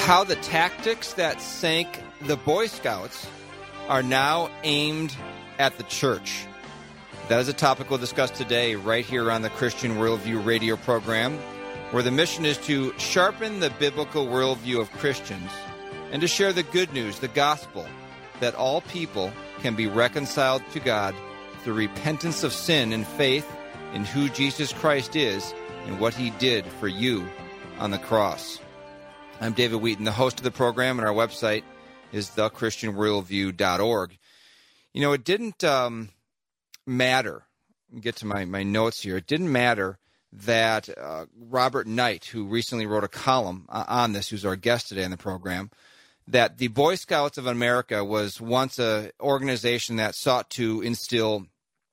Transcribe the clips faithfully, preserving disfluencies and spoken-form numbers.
how the tactics that sank the Boy Scouts are now aimed at the church. That is a topic we'll discuss today right here on the Christian Worldview radio program, where the mission is to sharpen the biblical worldview of Christians and to share the good news, the gospel, that all people can be reconciled to God through repentance of sin and faith in who Jesus Christ is and what he did for you on the cross. I'm David Wheaton, the host of the program, and our website is the christian worldview dot org. You know, it didn't um, matter, get to my, my notes here, it didn't matter that uh, Robert Knight, who recently wrote a column uh, on this, who's our guest today on the program, that the Boy Scouts of America was once an organization that sought to instill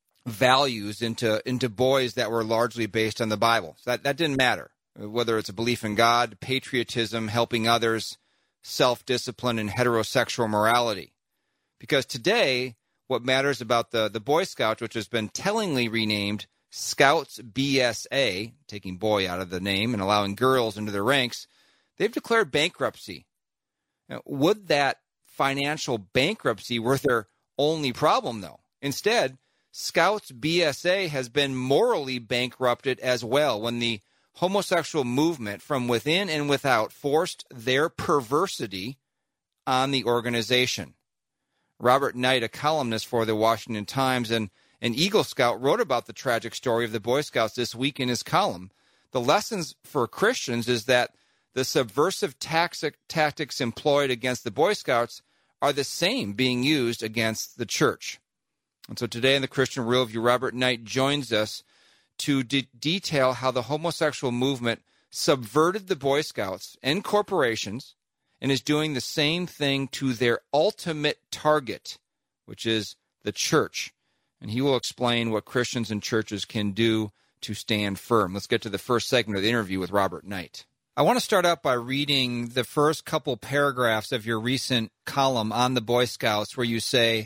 values into into boys that were largely based on the Bible. So that, that didn't matter, whether it's a belief in God, patriotism, helping others, self-discipline, and heterosexual morality. Because today, what matters about the, the Boy Scouts, which has been tellingly renamed Scouts B S A, taking boy out of the name and allowing girls into their ranks, they've declared bankruptcy. Now, would that financial bankruptcy were their only problem, though? Instead, Scouts B S A has been morally bankrupted as well when the homosexual movement from within and without forced their perversity on the organization. Robert Knight, a columnist for the Washington Times and an Eagle Scout, wrote about the tragic story of the Boy Scouts this week in his column. The lessons for Christians is that the subversive tactic, tactics employed against the Boy Scouts are the same being used against the church. And so today in the Christian Worldview, Robert Knight joins us to de- detail how the homosexual movement subverted the Boy Scouts and corporations and is doing the same thing to their ultimate target, which is the church. And he will explain what Christians and churches can do to stand firm. Let's get to the first segment of the interview with Robert Knight. I want to start out by reading the first couple paragraphs of your recent column on the Boy Scouts, where you say,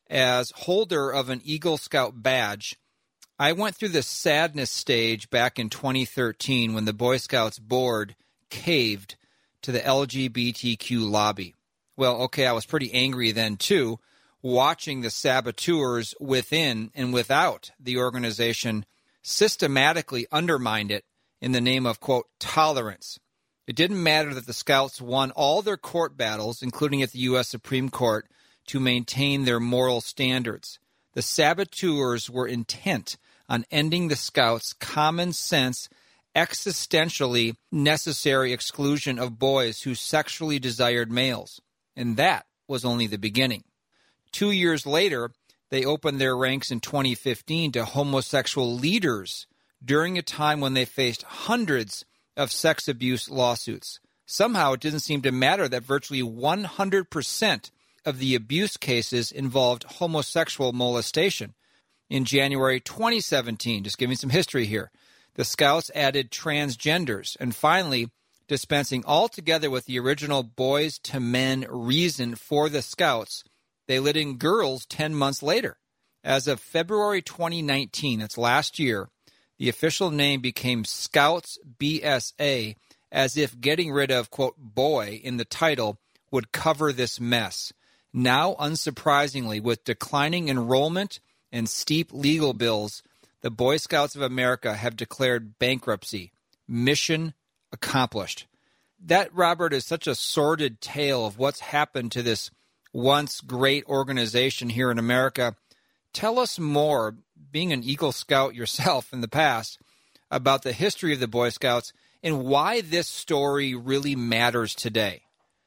as holder of an Eagle Scout badge, I went through the sadness stage back in twenty thirteen when the Boy Scouts board caved to the L G B T Q lobby. Well, okay, I was pretty angry then, too, watching the saboteurs within and without the organization systematically undermined it in the name of, quote, tolerance. It didn't matter that the Scouts won all their court battles, including at the U S Supreme Court, to maintain their moral standards. The saboteurs were intent on ending the Scouts' common sense, existentially necessary exclusion of boys who sexually desired males. And that was only the beginning. Two years later, they opened their ranks in twenty fifteen to homosexual leaders during a time when they faced hundreds of sex abuse lawsuits. Somehow it didn't seem to matter that virtually one hundred percent of the abuse cases involved homosexual molestation. In January twenty seventeen, just giving some history here, the Scouts added transgenders, and finally, dispensing altogether with the original boys to men reason for the Scouts, they let in girls ten months later. As of February twenty nineteen, that's last year, the official name became Scouts B S A, as if getting rid of, quote, boy in the title would cover this mess. Now, unsurprisingly, with declining enrollment and steep legal bills, the Boy Scouts of America have declared bankruptcy. Mission accomplished. That, Robert, is such a sordid tale of what's happened to this once great organization here in America. Tell us more, being an Eagle Scout yourself in the past, about the history of the Boy Scouts and why this story really matters today.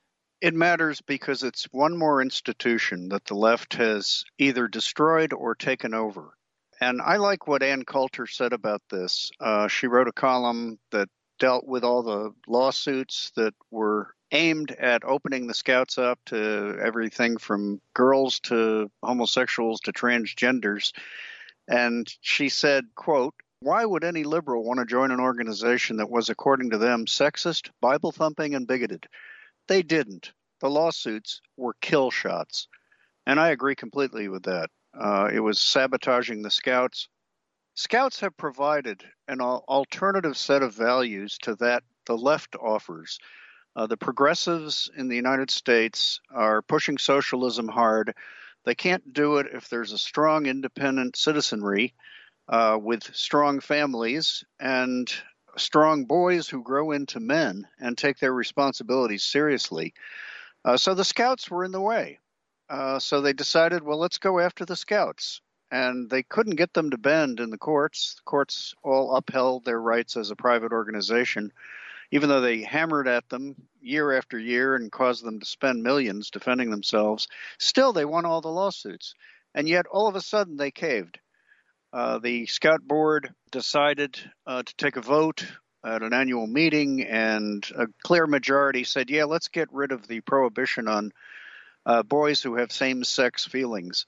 It matters because it's one more institution that the left has either destroyed or taken over. And I like what Ann Coulter said about this. Uh, she wrote a column that dealt with all the lawsuits that were aimed at opening the Scouts up to everything from girls to homosexuals to transgenders. And she said, quote, "Why would any liberal want to join an organization that was, according to them, sexist, Bible-thumping, and bigoted? They didn't. The lawsuits were kill shots." And I agree completely with that. Uh, it was sabotaging the Scouts. Scouts have provided an al- alternative set of values to that the left offers. Uh, the progressives in the United States are pushing socialism hard. They can't do it if there's a strong, independent citizenry uh, with strong families and strong boys who grow into men and take their responsibilities seriously. Uh, so the Scouts were in the way. Uh, so they decided, well, let's go after the Scouts. And they couldn't get them to bend in the courts. The courts all upheld their rights as a private organization. Even though they hammered at them year after year and caused them to spend millions defending themselves, still they won all the lawsuits. And yet all of a sudden they caved. Uh, the Scout Board decided uh, to take a vote at an annual meeting, and a clear majority said, yeah, let's get rid of the prohibition on uh, boys who have same-sex feelings.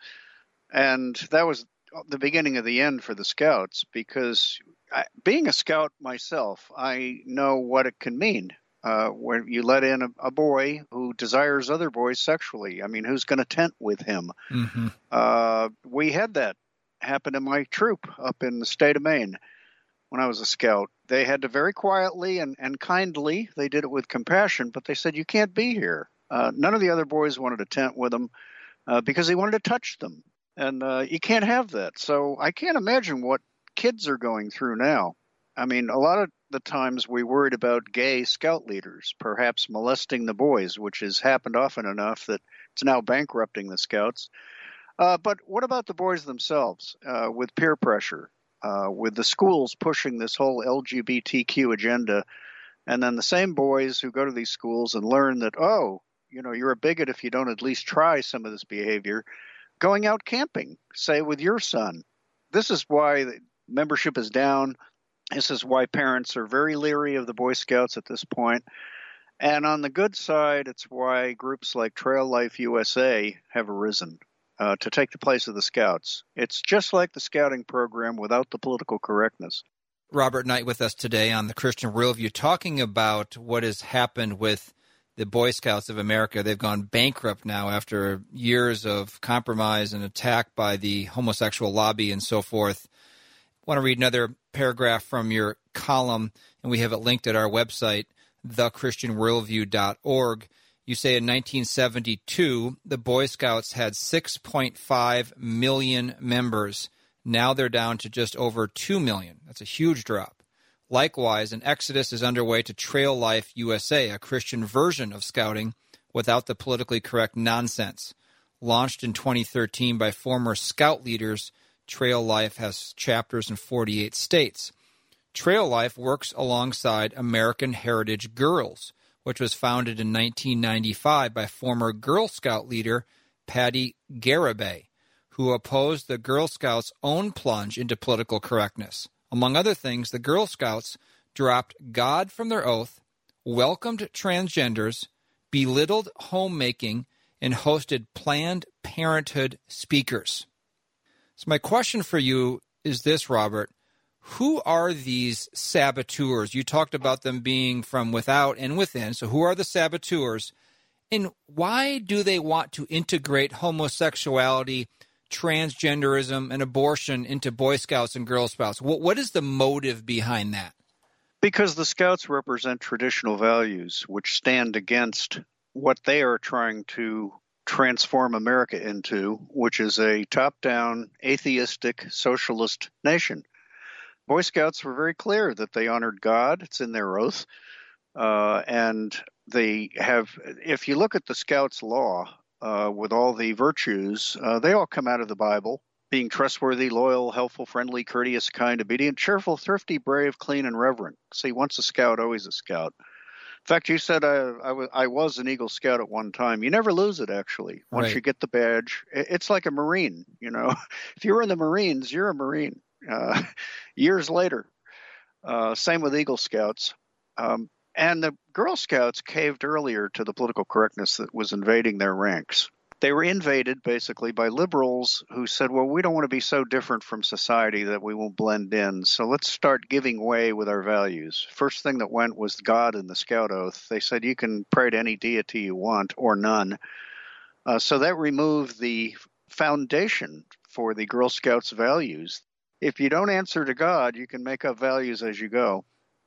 And that was the beginning of the end for the Scouts, because I, being a Scout myself, I know what it can mean uh, when you let in a, a boy who desires other boys sexually. I mean, who's going to tent with him? Mm-hmm. Uh, we had that happen in my troop up in the state of Maine when I was a Scout. They had to very quietly and, and kindly, they did it with compassion, but they said, you can't be here. Uh, none of the other boys wanted to tent with him uh, because he wanted to touch them. And uh, you can't have that. So I can't imagine what kids are going through now. I mean, a lot of the times we worried about gay Scout leaders, perhaps molesting the boys, which has happened often enough that it's now bankrupting the Scouts. Uh, but what about the boys themselves uh, with peer pressure, uh, with the schools pushing this whole L G B T Q agenda, and then the same boys who go to these schools and learn that, oh, you know, you're a bigot if you don't at least try some of this behavior, going out camping, say, with your son. This is why the membership is down. This is why parents are very leery of the Boy Scouts at this point. And on the good side, it's why groups like Trail Life U S A have arisen uh, to take the place of the Scouts. It's just like the Scouting program without the political correctness. Robert Knight with us today on the Christian Worldview, talking about what has happened with the Boy Scouts of America. They've gone bankrupt now after years of compromise and attack by the homosexual lobby and so forth. I want to read another paragraph from your column, and we have it linked at our website, the christian worldview dot org. You say in nineteen seventy-two, the Boy Scouts had six point five million members. Now they're down to just over two million. That's a huge drop. Likewise, an exodus is underway to Trail Life U S A, a Christian version of Scouting without the politically correct nonsense. Launched in twenty thirteen by former Scout leaders, Trail Life has chapters in forty-eight states. Trail Life works alongside American Heritage Girls, which was founded in nineteen ninety-five by former Girl Scout leader Patty Garibay, who opposed the Girl Scouts' own plunge into political correctness. Among other things, the Girl Scouts dropped God from their oath, welcomed transgenders, belittled homemaking, and hosted Planned Parenthood speakers. So my question for you is this, Robert. Who are these saboteurs? You talked about them being from without and within. So who are the saboteurs? And why do they want to integrate homosexuality, transgenderism, and abortion into Boy Scouts and Girl Scouts? What, what is the motive behind that? Because the Scouts represent traditional values which stand against what they are trying to transform America into, which is a top-down, atheistic, socialist nation. Boy Scouts were very clear that they honored God. It's in their oath. Uh, and they have, if you look at the Scouts' law, uh, with all the virtues, uh, they all come out of the Bible. Being trustworthy, loyal, helpful, friendly, courteous, kind, obedient, cheerful, thrifty, brave, clean, and reverent. See, once a Scout, always a Scout. In fact, you said I, I, w- I was an Eagle Scout at one time. You never lose it, actually. Once Right. you get the badge, it's like a Marine, you know. If you were in the Marines, you're a Marine. Uh, years later, uh, same with Eagle Scouts. Um, and the Girl Scouts caved earlier to the political correctness that was invading their ranks. They were invaded, basically, by liberals who said, well, we don't want to be so different from society that we won't blend in, so let's start giving way with our values. First thing that went was God and the Scout Oath. They said you can pray to any deity you want, or none. Uh, so that removed the foundation for the Girl Scouts' values. If you don't answer to God, you can make up values as you go.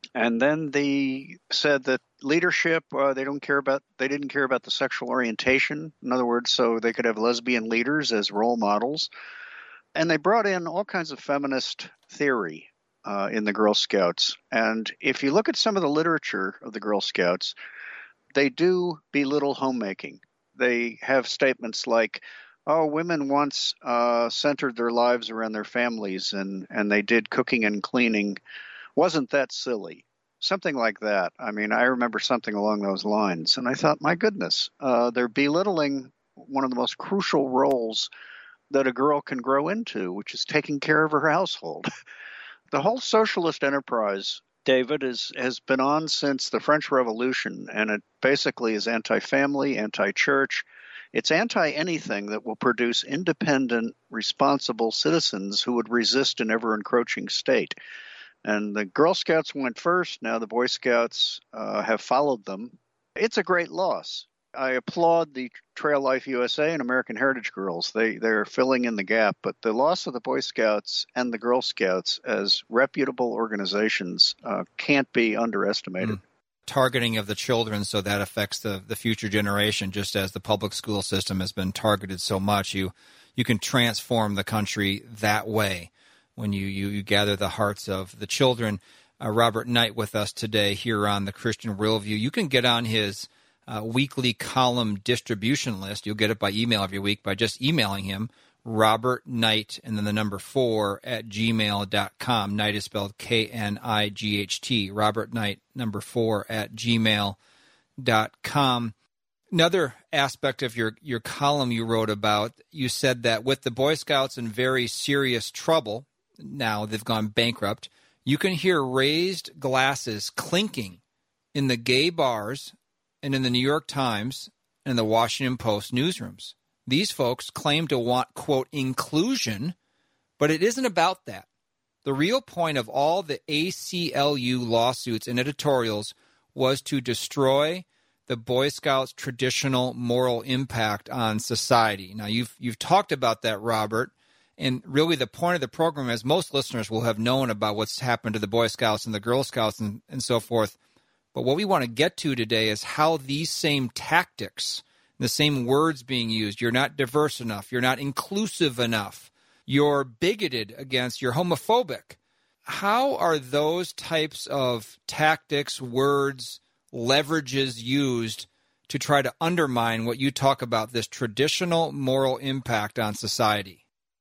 And then they said that leadership, uh, they don't care about, they didn't care about the sexual orientation. In other words, so they could have lesbian leaders as role models. And they brought in all kinds of feminist theory uh, in the Girl Scouts. And if you look at some of the literature of the Girl Scouts, they do belittle homemaking. They have statements like, oh, women once uh, centered their lives around their families and, and they did cooking and cleaning. Wasn't that silly? Something like that. I mean, I remember something along those lines. And I thought, my goodness, uh, they're belittling one of the most crucial roles that a girl can grow into, which is taking care of her household. The whole socialist enterprise, David, is, has been on since the French Revolution, and it basically is anti-family, anti-church. It's anti-anything that will produce independent, responsible citizens who would resist an ever-encroaching state. And the Girl Scouts went first. Now the Boy Scouts uh, have followed them. It's a great loss. I applaud the Trail Life U S A and American Heritage Girls. They, they're filling in the gap. But the loss of the Boy Scouts and the Girl Scouts as reputable organizations uh, can't be underestimated. Mm. Targeting of the children, so that affects the, the future generation, just as the public school system has been targeted so much. You, you can transform the country that way when you, you, you gather the hearts of the children. Uh, Robert Knight with us today here on the Christian Worldview. You can get on his uh, weekly column distribution list. You'll get it by email every week by just emailing him, Robert Knight, and then the number four at gmail dot com. Knight is spelled K N I G H T. Robert Knight, number four at gmail dot com. Another aspect of your, your column you wrote about, you said that with the Boy Scouts in very serious trouble, now they've gone bankrupt, you can hear raised glasses clinking in the gay bars and in the New York Times and the Washington Post newsrooms. These folks claim to want, quote, inclusion, but it isn't about that. The real point of all the A C L U lawsuits and editorials was to destroy the Boy Scouts' traditional moral impact on society. Now, you've you've talked about that, Robert, and really the point of the program is most listeners will have known about what's happened to the Boy Scouts and the Girl Scouts and, and so forth. But what we want to get to today is how these same tactics, the same words being used, you're not diverse enough, you're not inclusive enough, you're bigoted against, you're homophobic. How are those types of tactics, words, leverages used to try to undermine what you talk about, this traditional moral impact on society?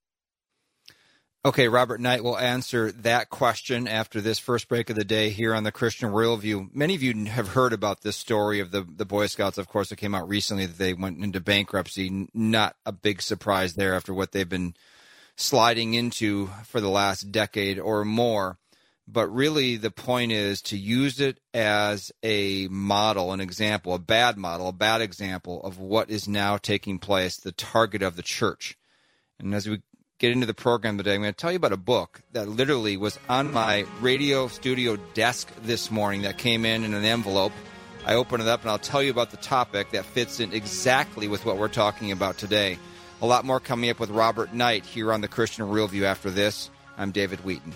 Okay, Robert Knight will answer that question after this first break of the day here on the Christian Worldview. Many of you have heard about this story of the, the Boy Scouts. Of course, it came out recently that they went into bankruptcy. Not a big surprise there after what they've been sliding into for the last decade or more. But really the point is to use it as a model, an example, a bad model, a bad example of what is now taking place, the target of the church. And as we get into the program today, I'm going to tell you about a book that literally was on my radio studio desk this morning that came in in an envelope. I open it up and I'll tell you about the topic that fits in exactly with what we're talking about today. A lot more coming up with Robert Knight here on the Christian Worldview after this. I'm David Wheaton.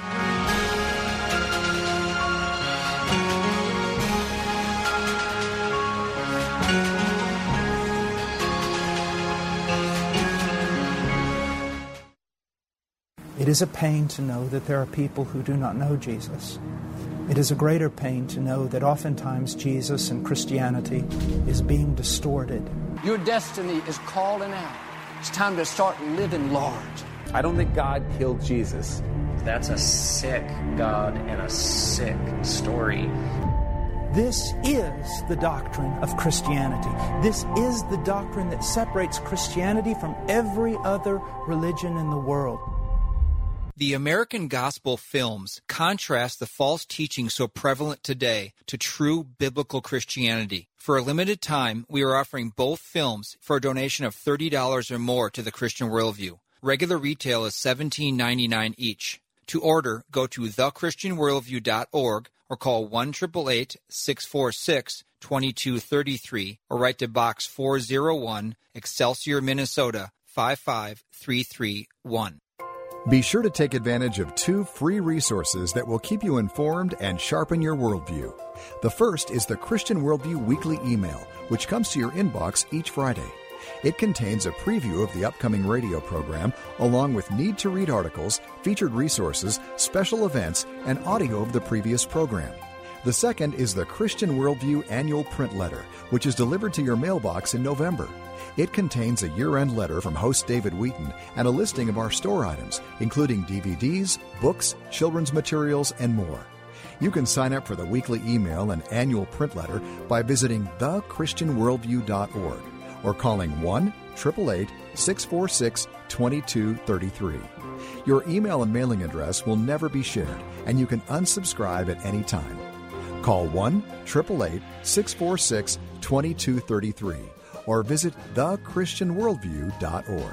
It is a pain to know that there are people who do not know Jesus. It is a greater pain to know that oftentimes Jesus and Christianity is being distorted. Your destiny is calling out. It's time to start living large. I don't think God killed Jesus. That's a sick God and a sick story. This is the doctrine of Christianity. This is the doctrine that separates Christianity from every other religion in the world. The American gospel films contrast the false teaching so prevalent today to true biblical Christianity. For a limited time, we are offering both films for a donation of thirty dollars or more to the Christian Worldview. Regular retail is seventeen ninety-nine each. To order, go to the christian worldview dot org or call one eight eight eight, six four six, two two three three or write to Box four oh one, Excelsior, Minnesota, five five three three one. Be sure to take advantage of two free resources that will keep you informed and sharpen your worldview. The first is the Christian Worldview Weekly Email, which comes to your inbox each Friday. It contains a preview of the upcoming radio program, along with need-to-read articles, featured resources, special events, and audio of the previous program. The second is the Christian Worldview Annual Print Letter, which is delivered to your mailbox in November. It contains a year-end letter from host David Wheaton and a listing of our store items, including D V Ds, books, children's materials, and more. You can sign up for the weekly email and annual print letter by visiting the christian worldview dot org or calling one eight eight eight, six four six, two two three three. Your email and mailing address will never be shared, and you can unsubscribe at any time. Call one eight eight eight, six four six, two two three three or visit the christian worldview dot org.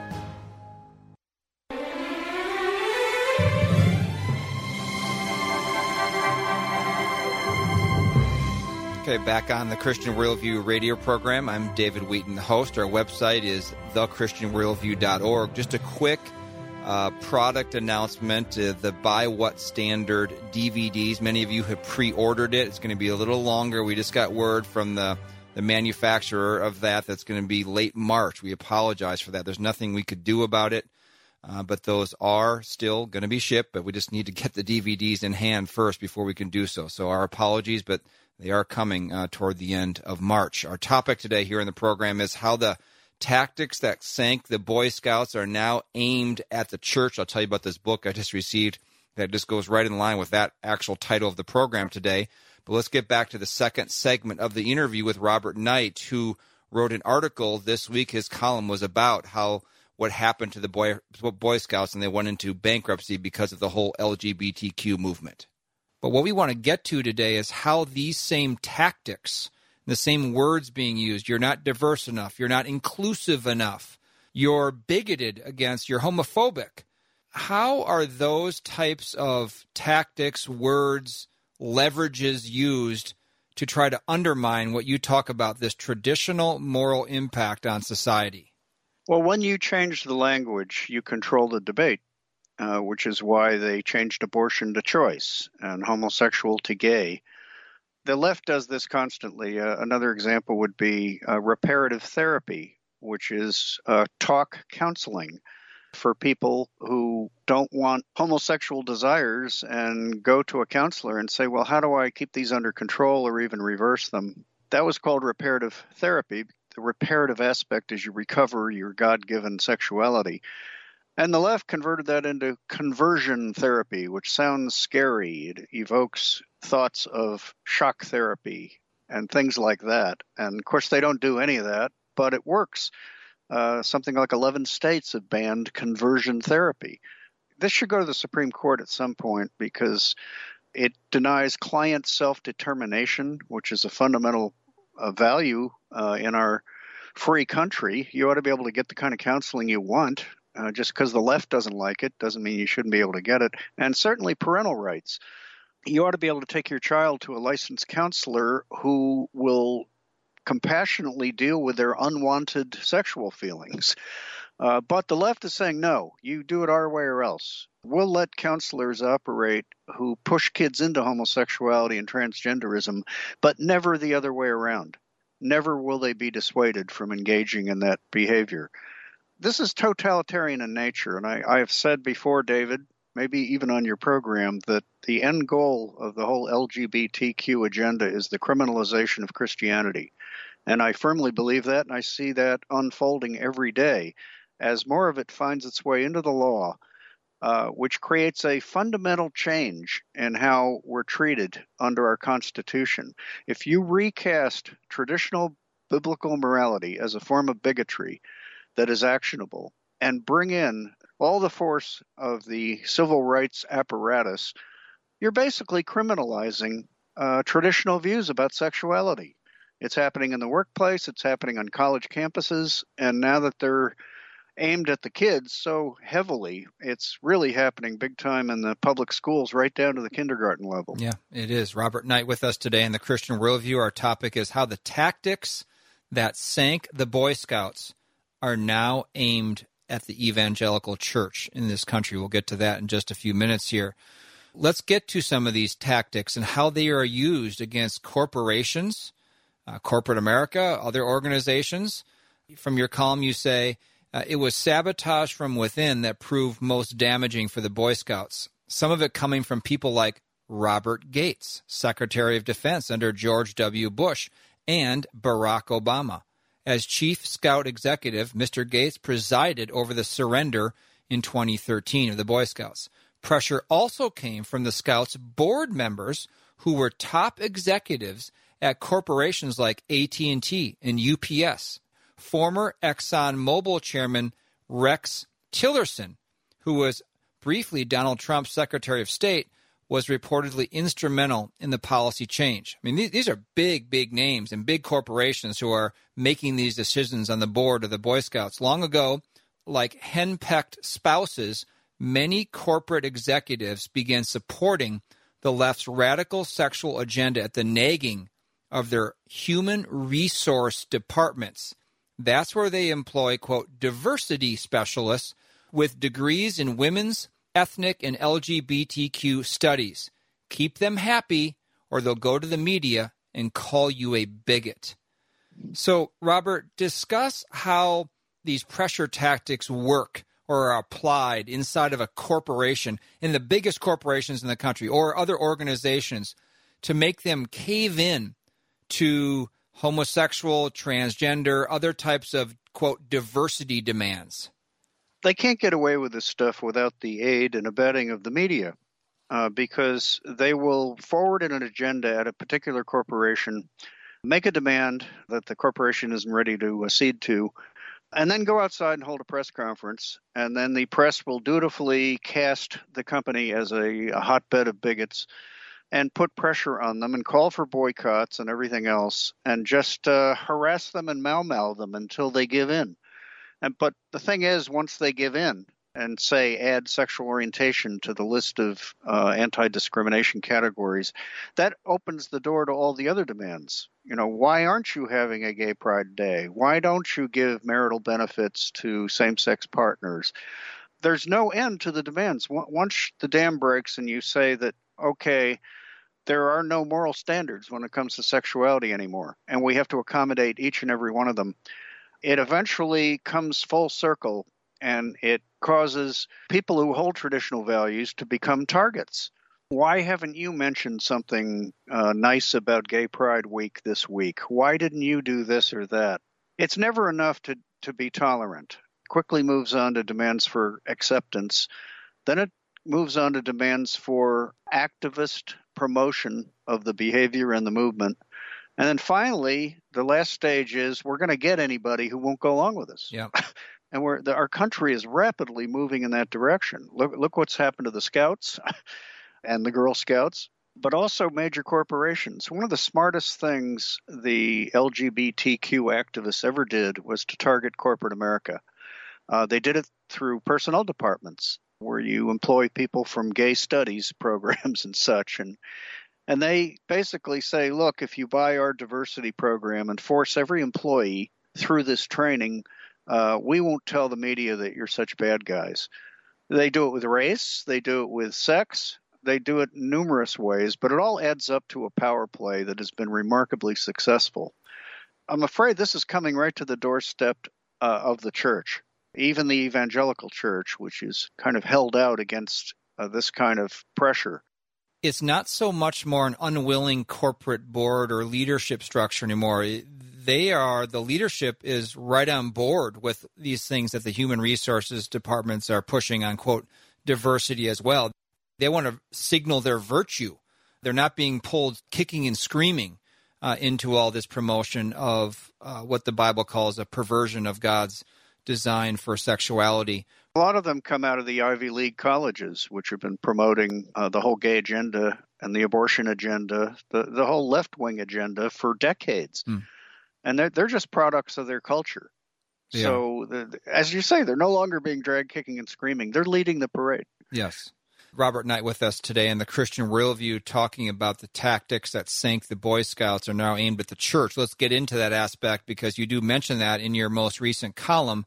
Okay, back on the Christian Worldview radio program. I'm David Wheaton, the host. Our website is the christian worldview dot org. Just a quick uh, product announcement, uh, the By What Standard D V Ds. Many of you have pre-ordered it. It's going to be a little longer. We just got word from the the manufacturer of that that's going to be late March. We apologize for that. There's nothing we could do about it, uh, but those are still going to be shipped, but we just need to get the D V Ds in hand first before we can do so. So our apologies, but they are coming uh, toward the end of March. Our topic today here in the program is how the tactics that sank the Boy Scouts are now aimed at the church. I'll tell you about this book I just received that just goes right in line with that actual title of the program today. But let's get back to the second segment of the interview with Robert Knight, who wrote an article this week. His column was about how what happened to the Boy, Boy Scouts, and they went into bankruptcy because of the whole L G B T Q movement. But what we want to get to today is how these same tactics, the same words being used, you're not diverse enough, you're not inclusive enough, you're bigoted against, you're homophobic. How are those types of tactics, words, leverages used to try to undermine what you talk about, this traditional moral impact on society? Well, when you change the language, you control the debate, uh, which is why they changed abortion to choice and homosexual to gay. The left does this constantly. Uh, another example would be uh, reparative therapy, which is uh, talk counseling for people who don't want homosexual desires and go to a counselor and say, well, how do I keep these under control or even reverse them? That was called reparative therapy. The reparative aspect is you recover your God-given sexuality. And the left converted that into conversion therapy, which sounds scary. It evokes thoughts of shock therapy and things like that. And, of course, they don't do any of that, but it works. Uh, something like eleven states have banned conversion therapy. This should go to the Supreme Court at some point because it denies client self-determination, which is a fundamental uh, value uh, in our free country. You ought to be able to get the kind of counseling you want. Uh, just because the left doesn't like it doesn't mean you shouldn't be able to get it. And certainly parental rights. You ought to be able to take your child to a licensed counselor who will compassionately deal with their unwanted sexual feelings. Uh, but the left is saying, no, you do it our way or else. We'll let counselors operate who push kids into homosexuality and transgenderism, but never the other way around. Never will they be dissuaded from engaging in that behavior. This is totalitarian in nature, and I, I have said before, David, maybe even on your program, that the end goal of the whole L G B T Q agenda is the criminalization of Christianity. And I firmly believe that, and I see that unfolding every day as more of it finds its way into the law, uh, which creates a fundamental change in how we're treated under our Constitution. If you recast traditional biblical morality as a form of bigotry that is actionable and bring in all the force of the civil rights apparatus, you're basically criminalizing uh, traditional views about sexuality. It's happening in the workplace, it's happening on college campuses, and now that they're aimed at the kids so heavily, it's really happening big time in the public schools, right down to the kindergarten level. Yeah, it is. Robert Knight with us today in the Christian Worldview. Our topic is how the tactics that sank the Boy Scouts are now aimed at the evangelical church in this country. We'll get to that in just a few minutes here. Let's get to some of these tactics and how they are used against corporations, uh, corporate America, other organizations. From your column, you say, uh, it was sabotage from within that proved most damaging for the Boy Scouts. Some of it coming from people like Robert Gates, Secretary of Defense under George W. Bush, and Barack Obama. As Chief Scout Executive, Mister Gates presided over the surrender in twenty thirteen of the Boy Scouts. Pressure also came from the Scouts' board members who were top executives at corporations like A T and T and U P S. Former ExxonMobil chairman Rex Tillerson, who was briefly Donald Trump's Secretary of State, was reportedly instrumental in the policy change. I mean, these are big, big names and big corporations who are making these decisions on the board of the Boy Scouts. Long ago, like henpecked spouses, many corporate executives began supporting the left's radical sexual agenda at the nagging of their human resource departments. That's where they employ, quote, diversity specialists with degrees in women's, ethnic, and L G B T Q studies. Keep them happy, or they'll go to the media and call you a bigot. So, Robert, discuss how these pressure tactics work or are applied inside of a corporation, in the biggest corporations in the country, or other organizations, to make them cave in to homosexual, transgender, other types of, quote, diversity demands. They can't get away with this stuff without the aid and abetting of the media, uh, because they will forward an agenda at a particular corporation, make a demand that the corporation isn't ready to accede to, and then go outside and hold a press conference, and then the press will dutifully cast the company as a, a hotbed of bigots and put pressure on them and call for boycotts and everything else, and just uh, harass them and mau-mau them until they give in. And but the thing is, once they give in and say add sexual orientation to the list of uh, anti-discrimination categories, that opens the door to all the other demands. You know, why aren't you having a gay pride day? Why don't you give marital benefits to same-sex partners? There's no end to the demands. Once the dam breaks and you say that, okay, there are no moral standards when it comes to sexuality anymore, and we have to accommodate each and every one of them, it eventually comes full circle, and it causes people who hold traditional values to become targets. Why haven't you mentioned something uh, nice about Gay Pride Week this week? Why didn't you do this or that? It's never enough to, to be tolerant. Quickly moves on to demands for acceptance. Then it moves on to demands for activist promotion of the behavior and the movement. And then finally, the last stage is we're going to get anybody who won't go along with us. Yeah. And we're the, our country is rapidly moving in that direction. Look, look what's happened to the Scouts and the Girl Scouts, but also major corporations. One of the smartest things the L G B T Q activists ever did was to target corporate America. Uh, they did it through personnel departments, where you employ people from gay studies programs and such. And And they basically say, look, if you buy our diversity program and force every employee through this training, uh, we won't tell the media that you're such bad guys. They do it with race. They do it with sex. They do it in numerous ways, but it all adds up to a power play that has been remarkably successful. I'm afraid this is coming right to the doorstep uh, of the church, even the evangelical church, which is kind of held out against uh, this kind of pressure. It's not so much more an unwilling corporate board or leadership structure anymore. They are, the leadership is right on board with these things that the human resources departments are pushing on, quote, diversity as well. They want to signal their virtue. They're not being pulled kicking and screaming uh, into all this promotion of uh, what the Bible calls a perversion of God's design for sexuality. A lot of them come out of the Ivy League colleges, which have been promoting uh, the whole gay agenda and the abortion agenda, the, the whole left-wing agenda for decades. Mm. And they're, they're just products of their culture. Yeah. So, the, as you say, they're no longer being dragged kicking and screaming. They're leading the parade. Yes. Robert Knight with us today in the Christian Worldview, talking about the tactics that sank the Boy Scouts are now aimed at the church. Let's get into that aspect, because you do mention that in your most recent column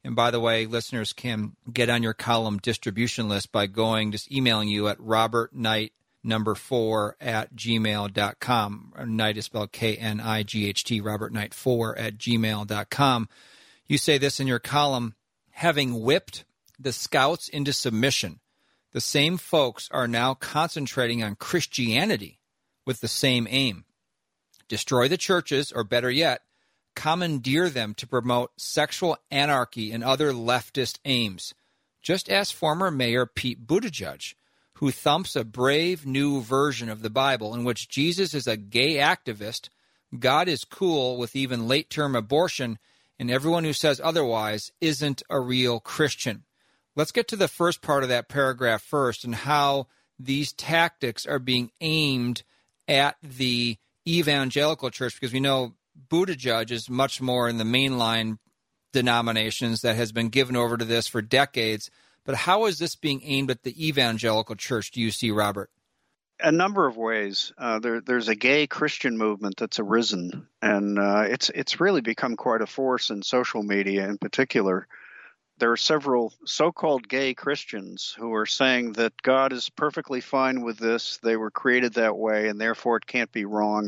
And by the way, listeners can get on your column distribution list by going, just emailing you at robertknight number four at gmail dot com. Knight is spelled K N I G H T, robertknight four at gmail dot com. You say this in your column: having whipped the Scouts into submission, the same folks are now concentrating on Christianity with the same aim. Destroy the churches, or better yet, commandeer them to promote sexual anarchy and other leftist aims. Just ask former Mayor Pete Buttigieg, who thumps a brave new version of the Bible in which Jesus is a gay activist, God is cool with even late-term abortion, and everyone who says otherwise isn't a real Christian. Let's get to the first part of that paragraph first, and how these tactics are being aimed at the evangelical church, because we know Buttigieg is much more in the mainline denominations that has been given over to this for decades. But how is this being aimed at the evangelical church, do you see, Robert? A number of ways. Uh, there, there's a gay Christian movement that's arisen, and uh, it's it's really become quite a force in social media in particular. There are several so-called gay Christians who are saying that God is perfectly fine with this. They were created that way, and therefore it can't be wrong.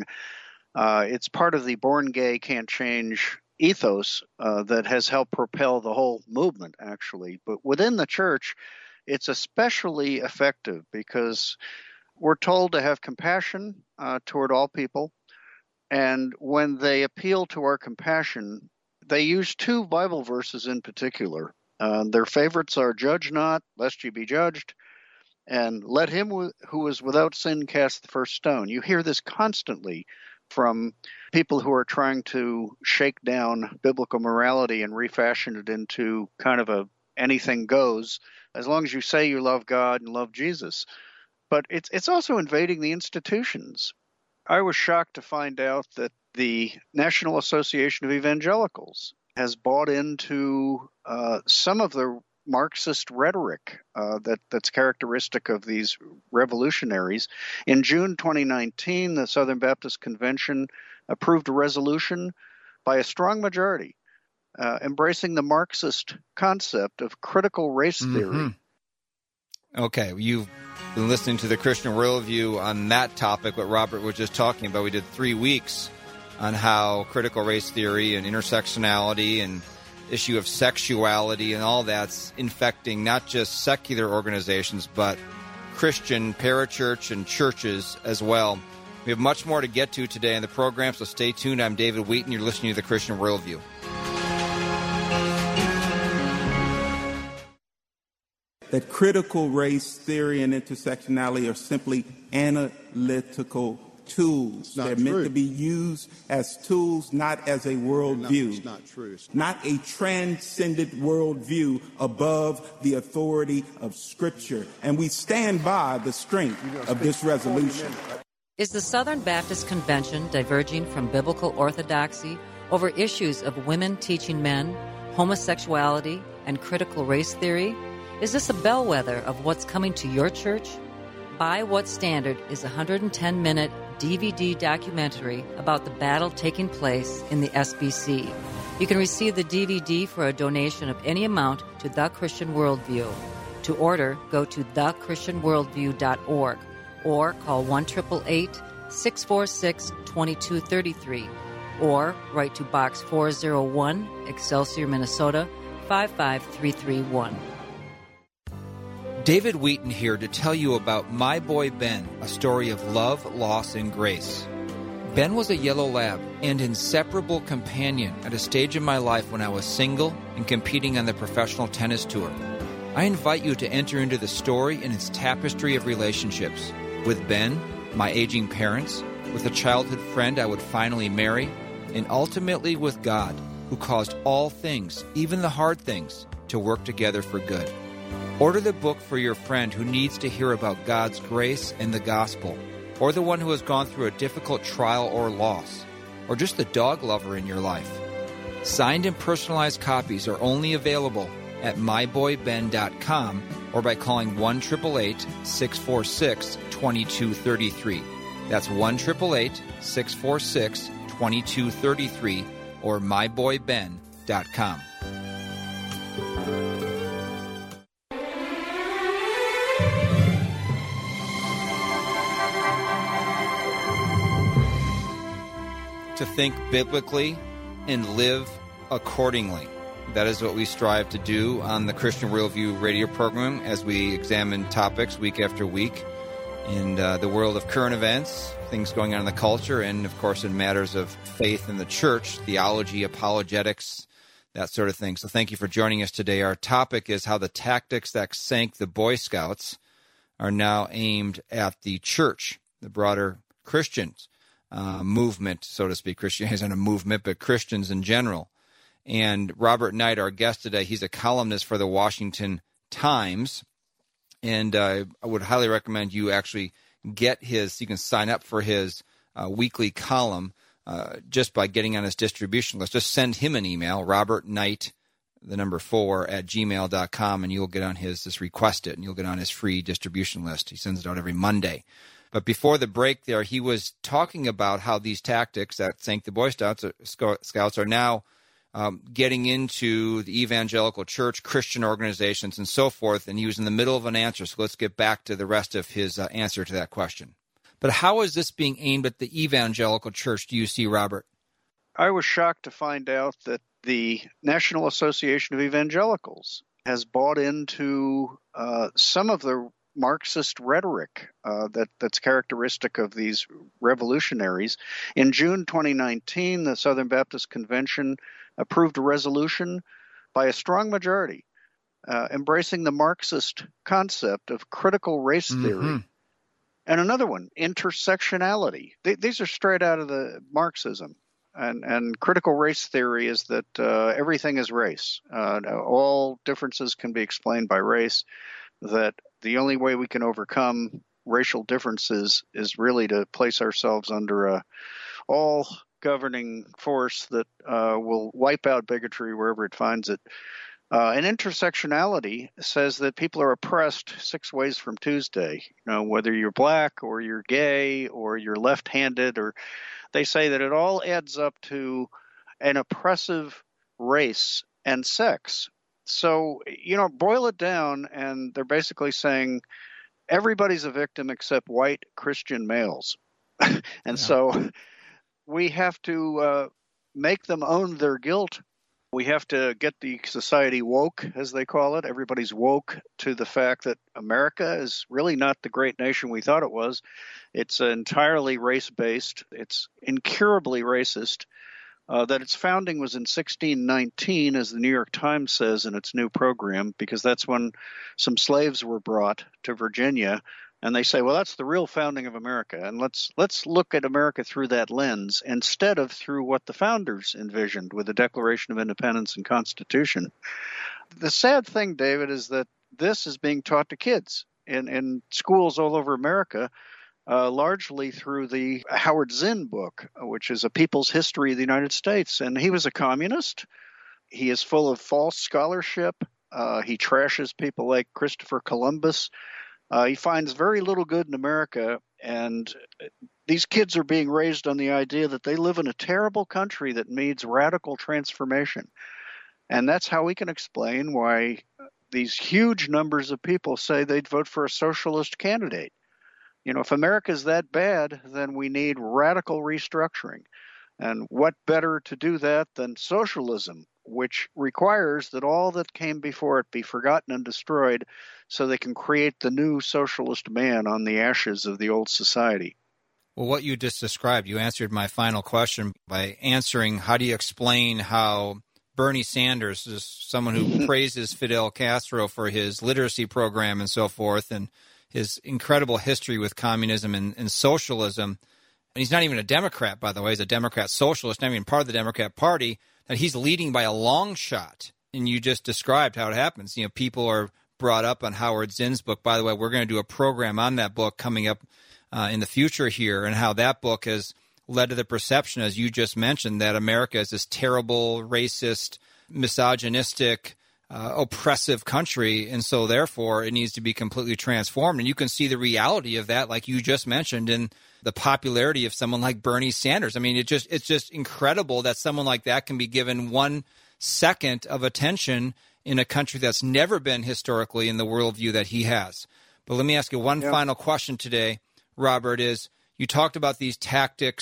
Uh, it's part of the born gay can't change ethos uh, that has helped propel the whole movement, actually. But within the church, it's especially effective because we're told to have compassion uh, toward all people. And when they appeal to our compassion, they use two Bible verses in particular. Uh, their favorites are, "Judge not, lest ye be judged," and "Let him who is without sin cast the first stone." You hear this constantly from people who are trying to shake down biblical morality and refashion it into kind of a anything goes, as long as you say you love God and love Jesus. But it's it's also invading the institutions. I was shocked to find out that the National Association of Evangelicals has bought into uh, some of the Marxist rhetoric uh, that, that's characteristic of these revolutionaries. In June twenty nineteen, the Southern Baptist Convention approved a resolution by a strong majority uh, embracing the Marxist concept of critical race theory. Mm-hmm. Okay, you've been listening to the Christian Worldview on that topic, what Robert was just talking about. We did three weeks on how critical race theory and intersectionality and issue of sexuality and all that's infecting not just secular organizations, but Christian parachurch and churches as well. We have much more to get to today in the program, so stay tuned. I'm David Wheaton. You're listening to the Christian Worldview. That critical race theory and intersectionality are simply analytical tools. They're true. Meant to be used as tools, not as a worldview. No, it's not true. It's not a transcendent worldview above the authority of Scripture. And we stand by the strength of this resolution. Is the Southern Baptist Convention diverging from biblical orthodoxy over issues of women teaching men, homosexuality, and critical race theory? Is this a bellwether of what's coming to your church? By What Standard is a one hundred ten minute D V D documentary about the battle taking place in the S B C. You can receive the D V D for a donation of any amount to The Christian Worldview. To order, go to the christian worldview dot org or call one eight eight eight, six four six, two two three three or write to Box four oh one, Excelsior, Minnesota, five five three three one. David Wheaton here to tell you about My Boy Ben, a story of love, loss, and grace. Ben was a yellow lab and inseparable companion at a stage in my life when I was single and competing on the professional tennis tour. I invite you to enter into the story and its tapestry of relationships with Ben, my aging parents, with a childhood friend I would finally marry, and ultimately with God, who caused all things, even the hard things, to work together for good. Order the book for your friend who needs to hear about God's grace and the gospel, or the one who has gone through a difficult trial or loss, or just the dog lover in your life. Signed and personalized copies are only available at my boy ben dot com or by calling one eight eight eight, six four six, two two three three. That's one eight eight eight, six four six, two two three three or my boy ben dot com. to think biblically and live accordingly. That is what we strive to do on the Christian Worldview radio program as we examine topics week after week in uh, the world of current events, things going on in the culture, and, of course, in matters of faith in the church, theology, apologetics, that sort of thing. So thank you for joining us today. Our topic is how the tactics that sank the Boy Scouts are now aimed at the church, the broader Christians uh, movement, so to speak. Christianity isn't a movement, but Christians in general. And Robert Knight, our guest today, he's a columnist for the Washington Times. And uh, I would highly recommend you actually get his, you can sign up for his uh, weekly column uh, just by getting on his distribution list. Just send him an email, Robert Knight, the number four, at gmail dot com, and you'll get on his, just request it, and you'll get on his free distribution list. He sends it out every Monday. But before the break there, he was talking about how these tactics that sank the Boy Scouts, Scouts are now Um, getting into the evangelical church, Christian organizations, and so forth, and he was in the middle of an answer, so let's get back to the rest of his uh, answer to that question. But how is this being aimed at the evangelical church, do you see, Robert? I was shocked to find out that the National Association of Evangelicals has bought into uh, some of the Marxist rhetoric uh, that, that's characteristic of these revolutionaries. In June twenty nineteen, the Southern Baptist Convention approved a resolution by a strong majority uh, embracing the Marxist concept of critical race theory. Mm-hmm. And another one, intersectionality. They, these are straight out of the Marxism. And, and critical race theory is that uh, everything is race. Uh, all differences can be explained by race, that the only way we can overcome racial differences is really to place ourselves under a all governing force that uh, will wipe out bigotry wherever it finds it. Uh, and intersectionality says that people are oppressed six ways from Tuesday. You know, whether you're black or you're gay or you're left-handed, or they say that it all adds up to an oppressive race and sex. So, you know, boil it down, and they're basically saying everybody's a victim except white Christian males. and yeah. so we have to uh, make them own their guilt. We have to get the society woke, as they call it. Everybody's woke to the fact that America is really not the great nation we thought it was. It's entirely race-based. It's incurably racist. Uh, that its founding was in sixteen nineteen, as the New York Times says in its new program, because that's when some slaves were brought to Virginia. And they say, well, that's the real founding of America. And let's let's look at America through that lens instead of through what the founders envisioned with the Declaration of Independence and Constitution. The sad thing, David, is that this is being taught to kids in, in schools all over America, uh, largely through the Howard Zinn book, which is A People's History of the United States. And he was a communist. He is full of false scholarship. Uh, he trashes people like Christopher Columbus. Uh, he finds very little good in America, and these kids are being raised on the idea that they live in a terrible country that needs radical transformation. And that's how we can explain why these huge numbers of people say they'd vote for a socialist candidate. You know, if America is that bad, then we need radical restructuring. And what better to do that than socialism, which requires that all that came before it be forgotten and destroyed so they can create the new socialist man on the ashes of the old society. Well, what you just described, you answered my final question by answering how do you explain how Bernie Sanders is someone who praises Fidel Castro for his literacy program and so forth and his incredible history with communism and, and socialism. And he's not even a Democrat, by the way. He's a Democrat socialist, not even part of the Democrat Party, that he's leading by a long shot. And you just described how it happens. You know, people are brought up on Howard Zinn's book. By the way, we're going to do a program on that book coming up uh, in the future here, and how that book has led to the perception, as you just mentioned, that America is this terrible, racist, misogynistic, uh, oppressive country, and so therefore it needs to be completely transformed. And you can see the reality of that, like you just mentioned, in the popularity of someone like Bernie Sanders. I mean, it just it's just incredible that someone like that can be given one second of attention in a country that's never been historically in the worldview that he has. But let me ask you one yeah. final question today, Robert, is you talked about these tactics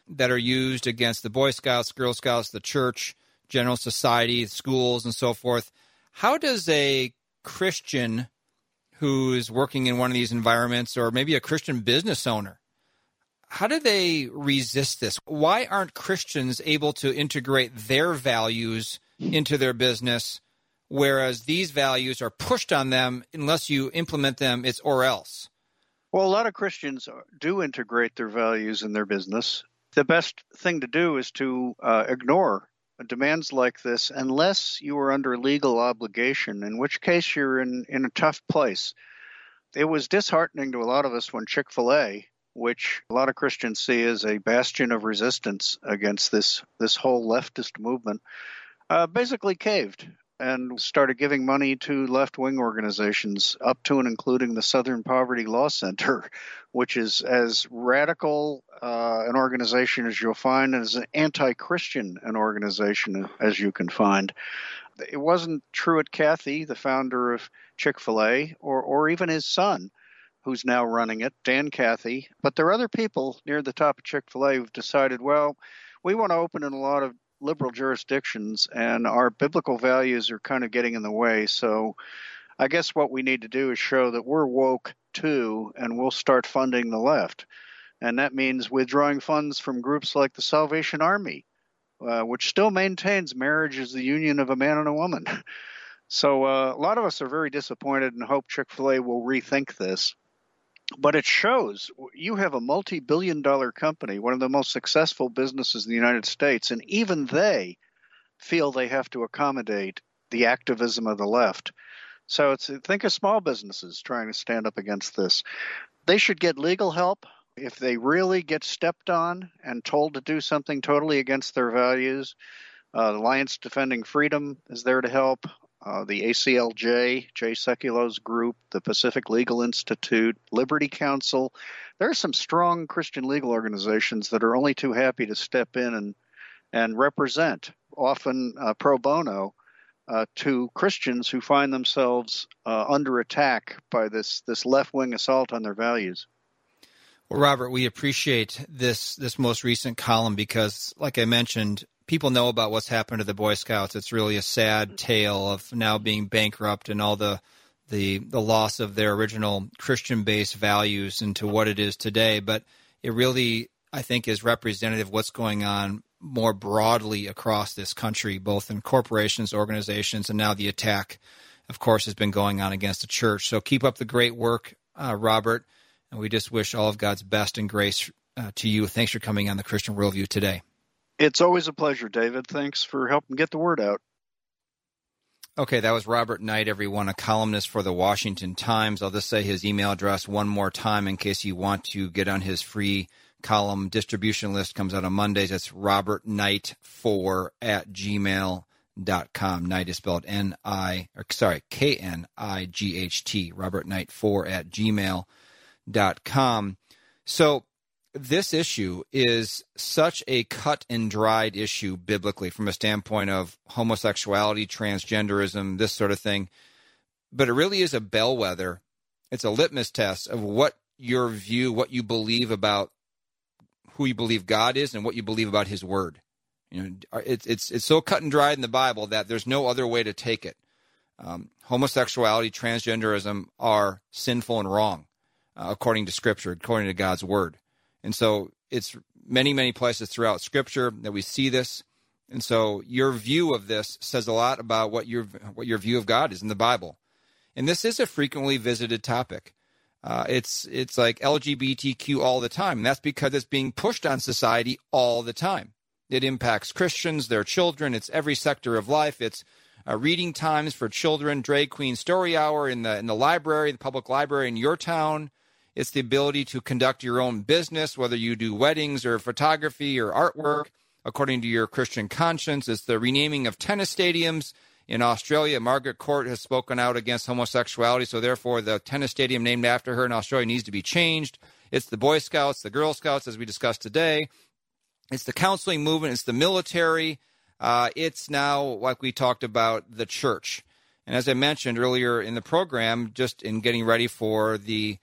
that are used against the Boy Scouts, Girl Scouts, the church, general society, schools, and so forth. How does a Christian who is working in one of these environments, or maybe a Christian business owner, how do they resist this? Why aren't Christians able to integrate their values into their business, whereas these values are pushed on them unless you implement them, it's or else? Well, a lot of Christians do integrate their values in their business. The best thing to do is to uh, ignore demands like this unless you are under legal obligation, in which case you're in, in a tough place. It was disheartening to a lot of us when Chick-fil-A, which a lot of Christians see as a bastion of resistance against this, this whole leftist movement, uh, basically caved and started giving money to left-wing organizations, up to and including the Southern Poverty Law Center, which is as radical uh, an organization as you'll find, and as an anti-Christian an organization as you can find. It wasn't Truett Cathy, the founder of Chick-fil-A, or, or even his son, who's now running it, Dan Cathy. But there are other people near the top of Chick-fil-A who've decided, well, we want to open in a lot of liberal jurisdictions, and our biblical values are kind of getting in the way. So I guess what we need to do is show that we're woke too, and we'll start funding the left. And that means withdrawing funds from groups like the Salvation Army, uh, which still maintains marriage as the union of a man and a woman. So uh, a lot of us are very disappointed and hope Chick-fil-A will rethink this. But it shows you have a multi-billion dollar company, one of the most successful businesses in the United States, and even they feel they have to accommodate the activism of the left. So it's, think of small businesses trying to stand up against this. They should get legal help if they really get stepped on and told to do something totally against their values. Uh, the Alliance Defending Freedom is there to help. Uh, the A C L J, Jay Sekulo's group, the Pacific Legal Institute, Liberty Counsel. There are some strong Christian legal organizations that are only too happy to step in and, and represent, often uh, pro bono, uh, to Christians who find themselves uh, under attack by this, this left-wing assault on their values. Well, Robert, we appreciate this this most recent column because, like I mentioned, people know about what's happened to the Boy Scouts. It's really a sad tale of now being bankrupt and all the the, the loss of their original Christian-based values into what it is today. But it really, I think, is representative of what's going on more broadly across this country, both in corporations, organizations, and now the attack, of course, has been going on against the church. So keep up the great work, uh, Robert, and we just wish all of God's best and grace uh, to you. Thanks for coming on the Christian Worldview today. It's always a pleasure, David. Thanks for helping get the word out. Okay, that was Robert Knight, everyone, a columnist for the Washington Times. I'll just say his email address one more time in case you want to get on his free column distribution list. Comes out on Mondays. That's robert knight four at gmail dot com. Knight is spelled N I, or sorry, K N I G H T, robert knight four at gmail dot com. So this issue is such a cut and dried issue biblically from a standpoint of homosexuality, transgenderism, this sort of thing. But it really is a bellwether. It's a litmus test of what your view, what you believe about who you believe God is and what you believe about his word. You know, it's it's it's so cut and dried in the Bible that there's no other way to take it. Um, homosexuality, transgenderism are sinful and wrong, uh, according to Scripture, according to God's word. And so it's many, many places throughout Scripture that we see this. And so your view of this says a lot about what your what your view of God is in the Bible. And this is a frequently visited topic. Uh, it's it's like L G B T Q all the time. And that's because it's being pushed on society all the time. It impacts Christians, their children. It's every sector of life. It's uh, reading times for children, drag queen story hour in the in the library, the public library in your town. It's the ability to conduct your own business, whether you do weddings or photography or artwork, according to your Christian conscience. It's the renaming of tennis stadiums. In Australia, Margaret Court has spoken out against homosexuality, so therefore the tennis stadium named after her in Australia needs to be changed. It's the Boy Scouts, the Girl Scouts, as we discussed today. It's the counseling movement. It's the military. Uh, it's now, like we talked about, the church. And as I mentioned earlier in the program, just in getting ready for the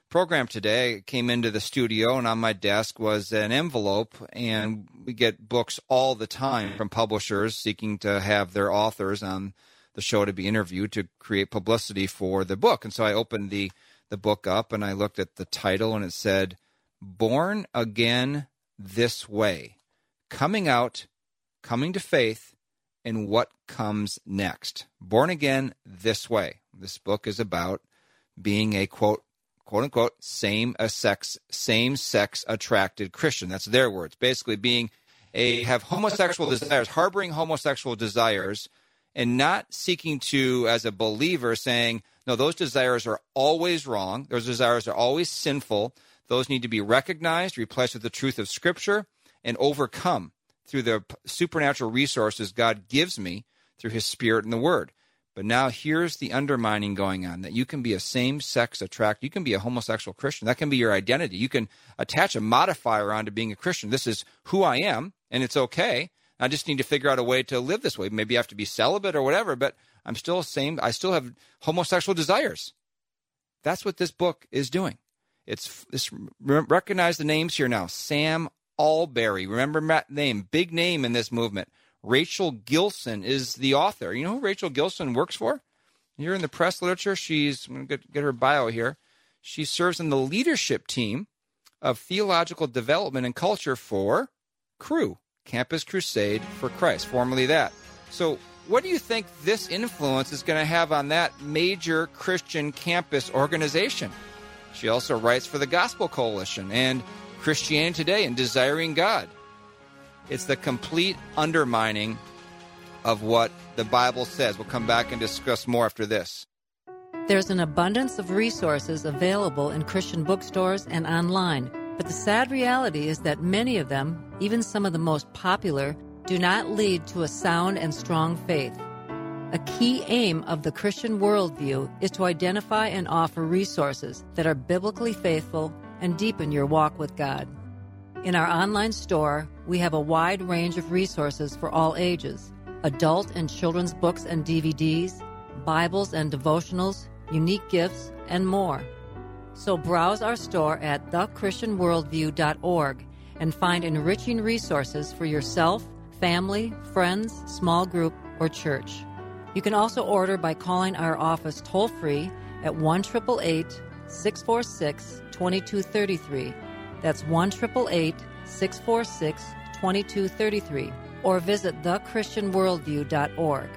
program today, I came into the studio, and on my desk was an envelope, and we get books all the time from publishers seeking to have their authors on the show to be interviewed to create publicity for the book. And so I opened the, the book up, and I looked at the title, and it said, Born Again This Way, Coming Out, Coming to Faith, and What Comes Next. Born Again This Way. This book is about being a, quote, quote unquote, same sex, same sex attracted Christian. That's their words. Basically being a, have homosexual desires, harboring homosexual desires, and not seeking to, as a believer, saying, no, those desires are always wrong. Those desires are always sinful. Those need to be recognized, replaced with the truth of Scripture, and overcome through the supernatural resources God gives me through his Spirit and the Word. But now here's the undermining going on, that you can be a same-sex attract. You can be a homosexual Christian. That can be your identity. You can attach a modifier onto being a Christian. This is who I am, and it's okay. I just need to figure out a way to live this way. Maybe I have to be celibate or whatever, but I'm still same. I still have homosexual desires. That's what this book is doing. It's this. Recognize the names here now. Sam Allberry. Remember that name. Big name in this movement. Rachel Gilson is the author. You know who Rachel Gilson works for? You're in the press literature. She's, I'm going to get, get her bio here. She serves in the leadership team of theological development and culture for Cru, Campus Crusade for Christ, formerly that. So what do you think this influence is going to have on that major Christian campus organization? She also writes for the Gospel Coalition and Christianity Today and Desiring God. It's the complete undermining of what the Bible says. We'll come back and discuss more after this. There's an abundance of resources available in Christian bookstores and online, but the sad reality is that many of them, even some of the most popular, do not lead to a sound and strong faith. A key aim of the Christian worldview is to identify and offer resources that are biblically faithful and deepen your walk with God. In our online store, we have a wide range of resources for all ages: adult and children's books and D V Ds, Bibles and devotionals, unique gifts, and more. So browse our store at the christian worldview dot org and find enriching resources for yourself, family, friends, small group, or church. You can also order by calling our office toll-free at one eight eight eight, six four six, two two three three. That's one eight eight eight, six four six, two two three three, or visit the christian worldview dot org.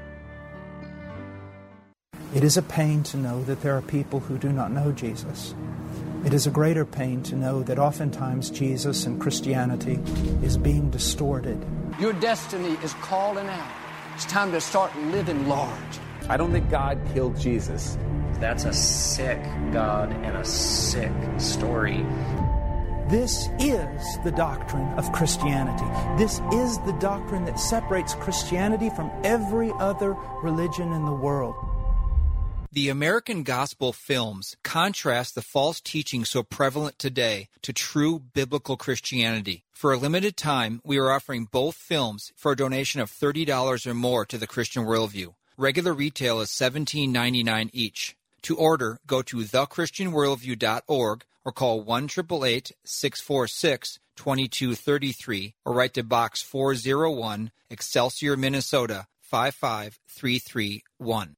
It is a pain to know that there are people who do not know Jesus. It is a greater pain to know that oftentimes Jesus and Christianity is being distorted. Your destiny is calling out. It's time to start living large. I don't think God killed Jesus. That's a sick God and a sick story. This is the doctrine of Christianity. This is the doctrine that separates Christianity from every other religion in the world. The American gospel films contrast the false teaching so prevalent today to true biblical Christianity. For a limited time, we are offering both films for a donation of thirty dollars or more to the Christian Worldview. Regular retail is seventeen ninety-nine each. To order, go to the christian worldview dot org or call one eight eight eight, six four six, two two three three or write to Box four oh one, Excelsior, Minnesota, five five three three one.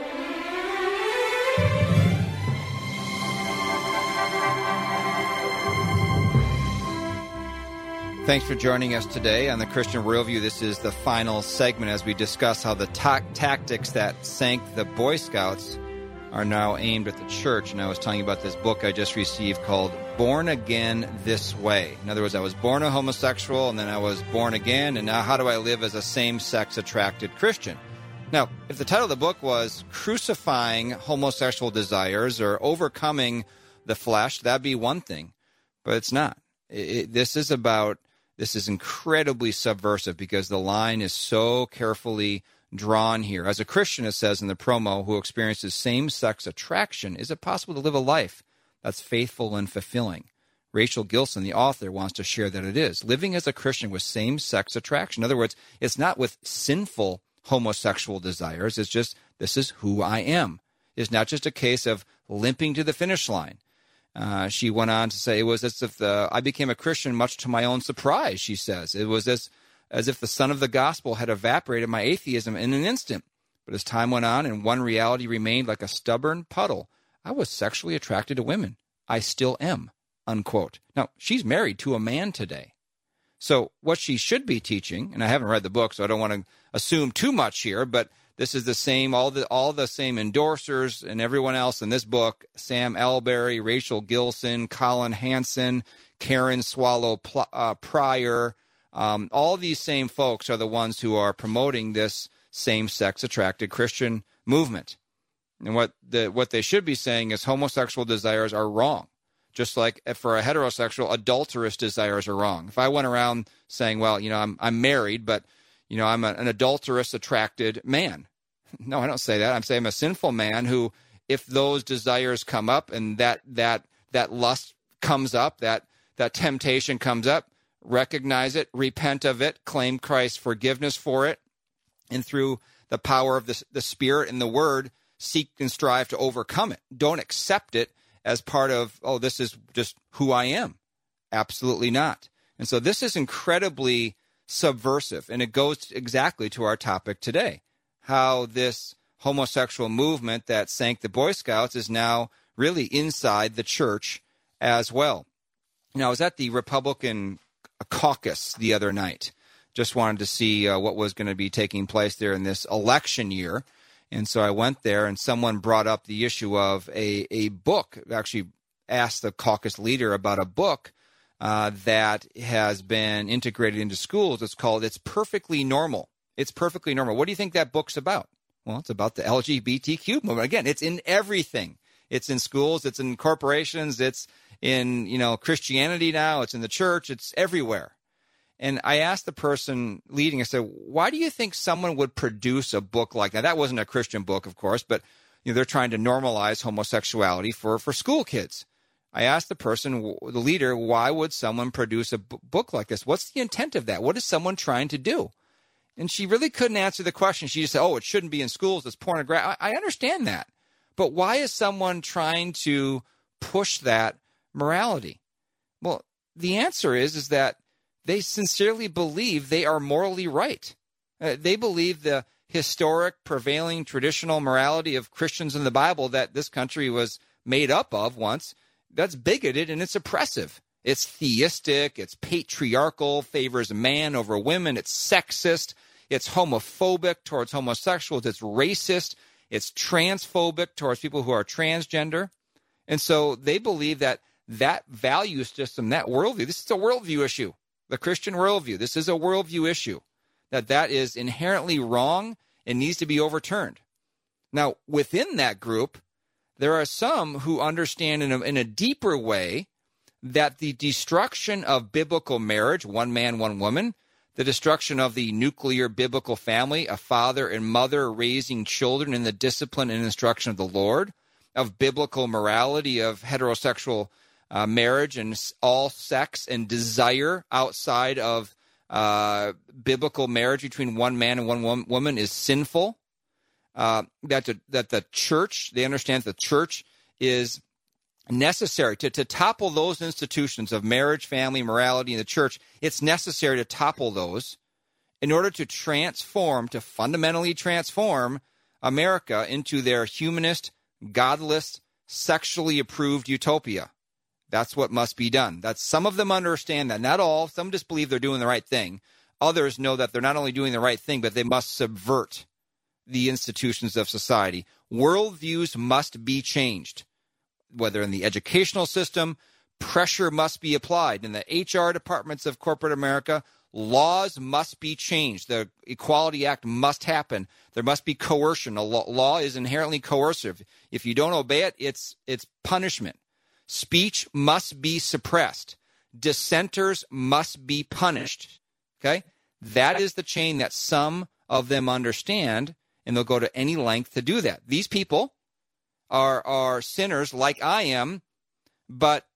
Thanks for joining us today on the Christian Worldview. This is the final segment as we discuss how the ta- tactics that sank the Boy Scouts are now aimed at the church. And I was telling you about this book I just received called Born Again This Way. In other words, I was born a homosexual, and then I was born again, and now how do I live as a same-sex attracted Christian? Now, if the title of the book was Crucifying Homosexual Desires or Overcoming the Flesh, that'd be one thing, but it's not. It, it, this is about, this is incredibly subversive because the line is so carefully drawn here. As a Christian, it says in the promo, who experiences same-sex attraction, is it possible to live a life that's faithful and fulfilling? Rachel Gilson, the author, wants to share that it is. Living as a Christian with same-sex attraction. In other words, it's not with sinful homosexual desires. It's just, this is who I am. It's not just a case of limping to the finish line. Uh, she went on to say, it was as if the, I became a Christian much to my own surprise, she says. It was as, as if the sun of the gospel had evaporated my atheism in an instant. But as time went on and one reality remained like a stubborn puddle, I was sexually attracted to women. I still am, unquote. Now, she's married to a man today. So what she should be teaching, and I haven't read the book, so I don't want to assume too much here, but this is the same, all the all the same endorsers and everyone else in this book, Sam Alberry, Rachel Gilson, Colin Hansen, Karen Swallow uh, Pryor, um, all these same folks are the ones who are promoting this same-sex attracted Christian movement. And what the what they should be saying is homosexual desires are wrong. Just like for a heterosexual, adulterous desires are wrong. If I went around saying, well, you know, I'm I'm married, but, you know, I'm a, an adulterous attracted man. No, I don't say that. I'm saying I'm a sinful man who, if those desires come up and that that that lust comes up, that that temptation comes up, recognize it, repent of it, claim Christ's forgiveness for it, and through the power of the, the Spirit and the Word, seek and strive to overcome it. Don't accept it as part of, oh, this is just who I am. Absolutely not. And so this is incredibly subversive, and it goes exactly to our topic today, how this homosexual movement that sank the Boy Scouts is now really inside the church as well. Now, I was at the Republican caucus the other night. Just wanted to see uh, what was going to be taking place there in this election year. And so I went there, and someone brought up the issue of a, a book, actually asked the caucus leader about a book uh, that has been integrated into schools. It's called It's Perfectly Normal. It's Perfectly Normal. What do you think that book's about? Well, it's about the L G B T Q movement. Again, it's in everything. It's in schools. It's in corporations. It's in, you know, Christianity now. It's in the church. It's everywhere. And I asked the person leading, I said, why do you think someone would produce a book like that? That wasn't a Christian book, of course, but you know, they're trying to normalize homosexuality for, for school kids. I asked the person, the leader, why would someone produce a b- book like this? What's the intent of that? What is someone trying to do? And she really couldn't answer the question. She just said, oh, it shouldn't be in schools. It's pornographic. I, I understand that. But why is someone trying to push that morality? Well, the answer is, is that they sincerely believe they are morally right. Uh, they believe the historic, prevailing, traditional morality of Christians in the Bible that this country was made up of once, that's bigoted and it's oppressive. It's theistic, it's patriarchal, favors man over women, it's sexist, it's homophobic towards homosexuals, it's racist, it's transphobic towards people who are transgender. And so they believe that that value system, that worldview, this is a worldview issue. The Christian worldview, this is a worldview issue, that that is inherently wrong and needs to be overturned. Now, within that group, there are some who understand in a, in a deeper way that the destruction of biblical marriage, one man, one woman, the destruction of the nuclear biblical family, a father and mother raising children in the discipline and instruction of the Lord, of biblical morality, of heterosexual Uh, marriage and all sex and desire outside of uh, biblical marriage between one man and one wom- woman is sinful. Uh, that, to, that the church, they understand the church is necessary to, to topple those institutions of marriage, family, morality in the church. It's necessary to topple those in order to transform, to fundamentally transform America into their humanist, godless, sexually approved utopia. That's what must be done. That's some of them understand that. Not all. Some just believe they're doing the right thing. Others know that they're not only doing the right thing, but they must subvert the institutions of society. Worldviews must be changed. Whether in the educational system, pressure must be applied. In the H R departments of corporate America, laws must be changed. The Equality Act must happen. There must be coercion. A law, law is inherently coercive. If you don't obey it, it's it's punishment. Speech must be suppressed. Dissenters must be punished. Okay? That is the chain that some of them understand, and they'll go to any length to do that. These people are, are sinners like I am, but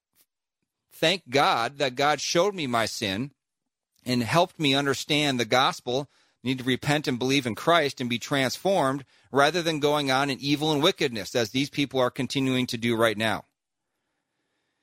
thank God that God showed me my sin and helped me understand the gospel. I need to repent and believe in Christ and be transformed rather than going on in evil and wickedness, as these people are continuing to do right now.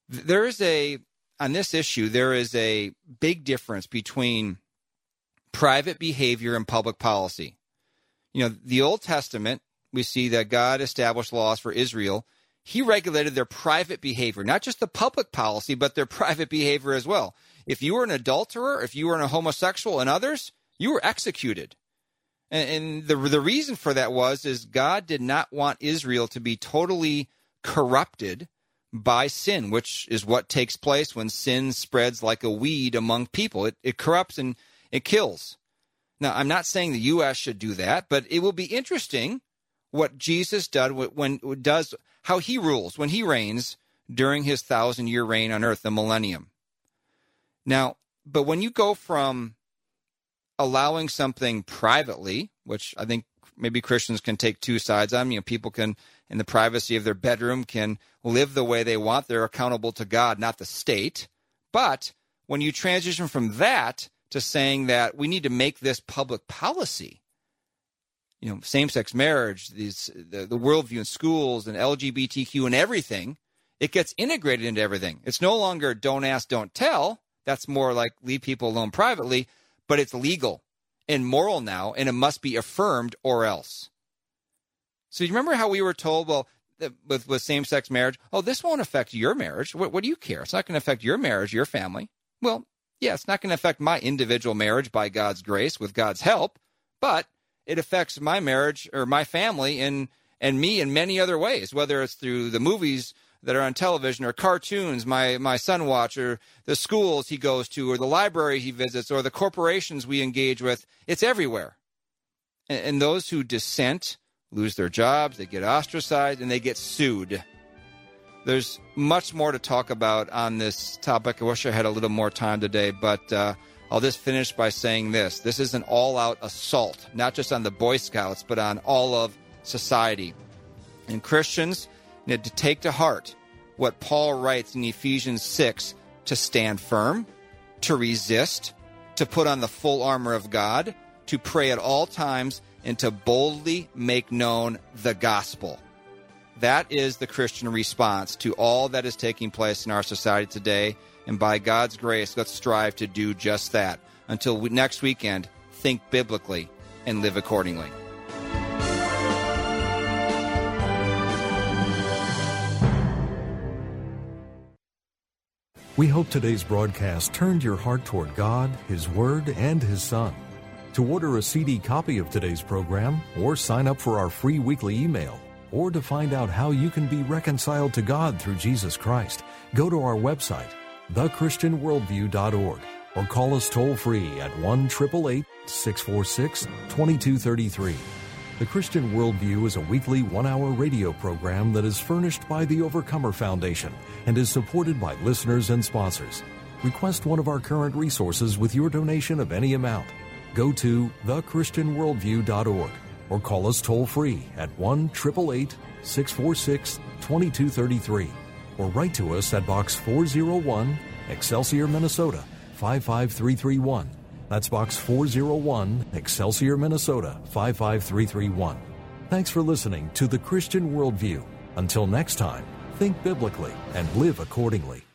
There is a, on this issue, there is a big difference between private behavior and public policy. You know, the Old Testament, we see that God established laws for Israel. He regulated their private behavior, not just the public policy, but their private behavior as well. If you were an adulterer, if you were a homosexual and others, you were executed. And, and the, the reason for that was is God did not want Israel to be totally corrupted by sin, which is what takes place when sin spreads like a weed among people. It, it corrupts and it kills. Now, I'm not saying the U S should do that, but it will be interesting what Jesus does when does how he rules when he reigns during his thousand-year reign on earth, the millennium. Now, but when you go from allowing something privately, which I think maybe Christians can take two sides on, you know, people can, in the privacy of their bedroom, can live the way they want. They're accountable to God, not the state. But when you transition from that to saying that we need to make this public policy, you know, same-sex marriage, these the, the worldview in schools and L G B T Q and everything, it gets integrated into everything. It's no longer don't ask, don't tell. That's more like leave people alone privately, but it's legal and moral now, and it must be affirmed or else. So you remember how we were told, well, with, with same-sex marriage, oh, this won't affect your marriage. What, what do you care? It's not going to affect your marriage, your family. Well, yeah, it's not going to affect my individual marriage by God's grace, with God's help, but it affects my marriage or my family and, and me in many other ways, whether it's through the movies that are on television or cartoons my, my son watches, or the schools he goes to, or the library he visits, or the corporations we engage with. It's everywhere. And, and those who dissent lose their jobs, they get ostracized, and they get sued. There's much more to talk about on this topic. I wish I had a little more time today, but uh, I'll just finish by saying this. This is an all-out assault, not just on the Boy Scouts, but on all of society. And Christians need to take to heart what Paul writes in Ephesians six, to stand firm, to resist, to put on the full armor of God, to pray at all times, and to boldly make known the gospel. That is the Christian response to all that is taking place in our society today. And by God's grace, let's strive to do just that. Until we, next weekend, think biblically and live accordingly. We hope today's broadcast turned your heart toward God, His Word, and His Son. To order a C D copy of today's program, or sign up for our free weekly email, or to find out how you can be reconciled to God through Jesus Christ, go to our website, the christian worldview dot org, or call us toll-free at one eight eight eight, six four six, two two three three. The Christian Worldview is a weekly one-hour radio program that is furnished by the Overcomer Foundation and is supported by listeners and sponsors. Request one of our current resources with your donation of any amount. Go to the christian worldview dot org or call us toll-free at one eight eight eight, six four six, two two three three, or write to us at Box four oh one, Excelsior, Minnesota, five five three three one. That's Box four oh one, Excelsior, Minnesota, five five three three one. Thanks for listening to The Christian Worldview. Until next time, think biblically and live accordingly.